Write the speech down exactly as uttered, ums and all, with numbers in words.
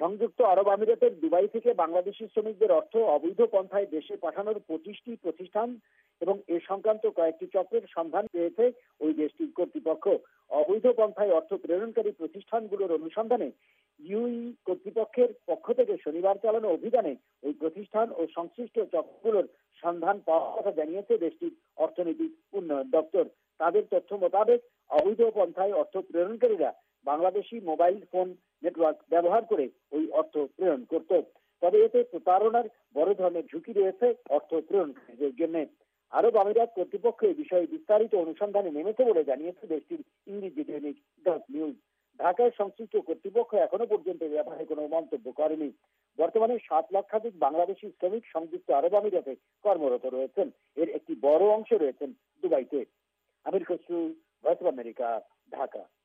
সংযুক্ত আরব আমিরাতের দুবাই থেকে বাংলাদেশি শ্রমিকদের অর্থ অবৈধ পন্থায় দেশে পাঠানোর পঁচিশটি প্রতিষ্ঠান এবং এ সংক্রান্ত কয়েকটি চক্রের সন্ধান পেয়েছে ওই দেশটির কর্তৃপক্ষ। অবৈধ পন্থায় অর্থ প্রেরণকারী প্রতিষ্ঠানগুলোর অনুসন্ধানে ইউই কর্তৃপক্ষের পক্ষ থেকে শনিবার চালানো অভিযানে ওই প্রতিষ্ঠান ও সংশ্লিষ্ট চক্রগুলোর সন্ধান পাওয়ার কথা জানিয়েছে দেশটির অর্থনৈতিক উন্নয়ন দপ্তর। তাদের তথ্য মোতাবেক অবৈধ পন্থায় অর্থ প্রেরণকারীরা বাংলাদেশি মোবাইল ফোন নেটওয়ার্ক ব্যবহার করে ওই অর্থ প্রেরণ করত। তবে এতে প্রতারণার বড় ধরনের ঝুঁকি রয়েছে অর্থ প্রেরণকারীদের জন্য। আরব আমিরাত কর্তৃপক্ষ এই বিষয়ে বিস্তারিত অনুসন্ধানে নেমেছে বলে জানিয়েছে দেশটির ইংরেজি দৈনিক ডট নিউজ। ঢাকায় সংশ্লিষ্ট কর্তৃপক্ষ এখনো পর্যন্ত এ ব্যাপারে কোনো মন্তব্য করেনি। বর্তমানে সাত লক্ষাধিক বাংলাদেশি শ্রমিক সংযুক্ত আরব আমিরাতে কর্মরত রয়েছেন। এর একটি বড় অংশ রয়েছেন দুবাইতে। Amir Khasru, Voice of America, Dhaka.